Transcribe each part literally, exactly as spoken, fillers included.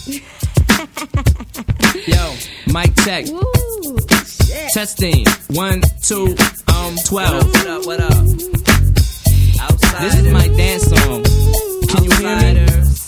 Yo, mic check. Woo, shit. Testing. One, two, um, twelve. What up, what up, what up? Outside. This is my dance song. Can you hear me?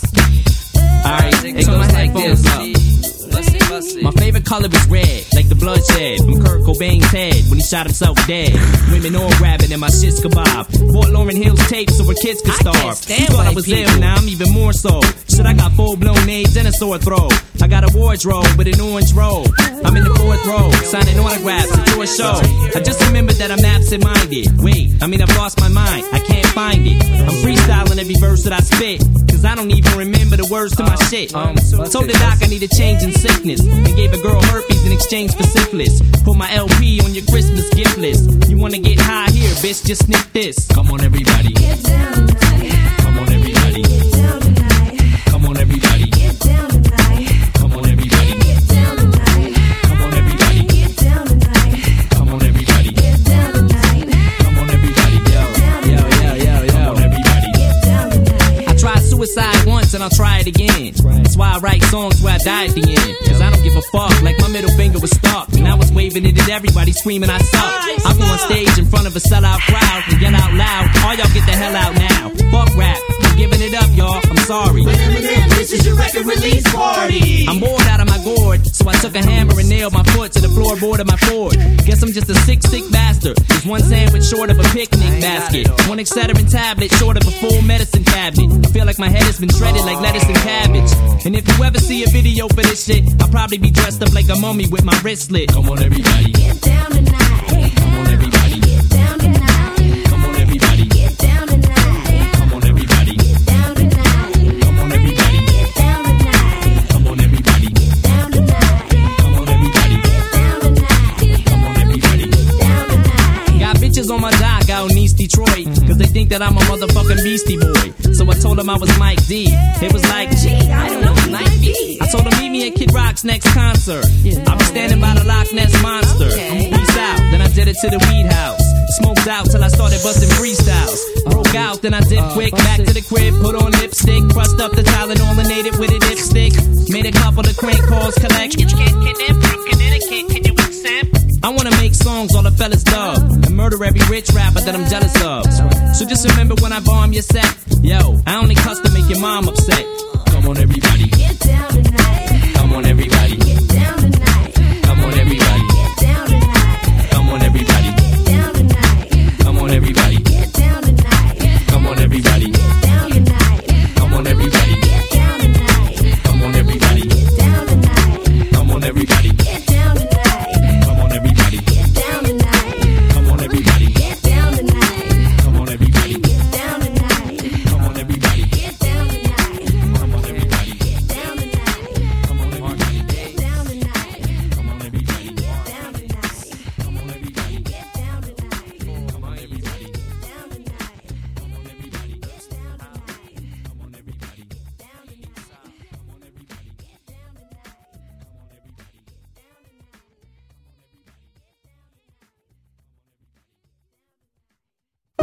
Alright, hey, put my headphones up. Bussy, bussy. My favorite color is red, like the bloodshed from Kurt Cobain's head when he shot himself dead. Women all grabbing and my shit's kebab. Bought Lauryn Hill's tape so her kids could starve. You thought I was ill, now I'm even more so. Shit, I got full-blown AIDS and a sore throat. I got a wardrobe with an orange robe. I'm in the fourth row, signing autographs at your show. I just remembered that I'm absent-minded. Wait, I mean I've lost my mind, I can't find it. I'm freestyling every verse that I spit, cause I don't even remember the words to my shit. Um, told the doc I need a change in sickness, and gave a girl herpes in exchange for syphilis. Put my L P on your Christmas gift list. You wanna get high here, bitch, just sniff this. Come on everybody, Get down tonight. come on everybody, Get down tonight. come on everybody, Get down tonight. come on everybody, Get down tonight. come on everybody, Get down tonight. come on everybody, Get down tonight. come on everybody, yo, yo, yo, yo, yo, come on everybody. Get down tonight. I tried suicide once and I'll try it again. That's why I write songs where I die at the end. Cause I don't give a fuck, like my middle finger was stuck. And I was waving it at everybody screaming I suck. I go on stage in front of a sellout crowd and yell out loud, all y'all get the hell out now. Fuck rap, I'm giving it up y'all, I'm sorry. But Eminem, this is your record release party. I'm bored out of my gourd, so I took a hammer and nailed my foot to the floorboard of my Ford. Guess I'm just a sick, sick bastard. There's one sandwich short of a picnic basket, one Excedrin tablet short of a full medicine cabinet. I feel like my head has been shredded like lettuce and cabbage. And if you ever see a video for this shit, I'll probably be dressed up like a mummy with my wrist slit. Come on everybody, Get down tonight. come on everybody, Get down tonight. come on everybody, Get down tonight. come on everybody, Get down tonight. come on everybody, Get down tonight. come on everybody, Get down tonight. come on everybody, Get down tonight. come on everybody. Get down tonight. Got bitches on my dock out in East Detroit, cause they think that I'm a motherfucking Beastie Boy. So I told them I was Mike D. They was like, gee, I don't know, Mike D. I told them meet me at Kid Rock's next concert. I'll be standing by the Loch Ness Monster. Peace out, then I did it to the weed house. Smoked out till I started busting freestyles. Broke out, then I did quick. Back to the crib, put on lipstick. Crushed up the Tylenol and ate it with a dipstick. Made a couple of crank calls collect. Can you accept? I wanna make songs all the fellas love and murder every rich rapper that I'm jealous of. So just remember when I bomb your set, yo, I only cuss to make your mom upset. Come on everybody.